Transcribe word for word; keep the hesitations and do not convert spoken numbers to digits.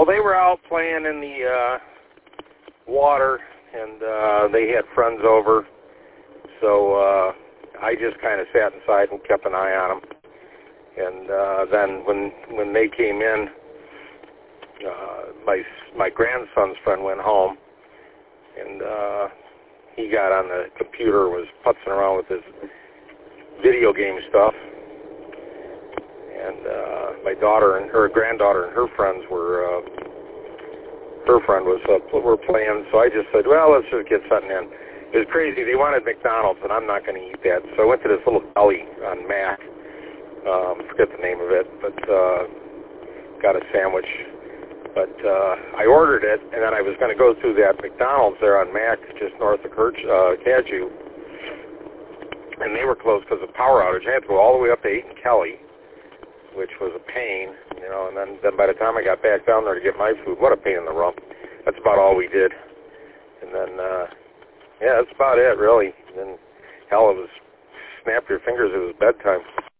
Well, they were out playing in the uh, water, and uh, they had friends over, so uh, I just kind of sat inside and kept an eye on them. And uh, then when when they came in, uh, my my grandson's friend went home, and uh, he got on the computer, was putzing around with his video game stuff. And uh, my daughter and her granddaughter and her friends were, uh, her friend was, uh, were playing, so I just said, well, let's just get something in. It was crazy. They wanted McDonald's, and I'm not going to eat that. So I went to this little deli on Mac. Um, forget the name of it, but uh, got a sandwich. But uh, I ordered it, and then I was going to go through that McDonald's there on Mac, just north of Kirch, uh, Cadieux, and they were closed because of power outage. I had to go all the way up to eight and Kelly, which was a pain, you know, and then, then by the time I got back down there to get my food, what a pain in the rump. That's about all we did. And then, uh, yeah, that's about it, really. And then, hell, it was, snap your fingers, it was bedtime.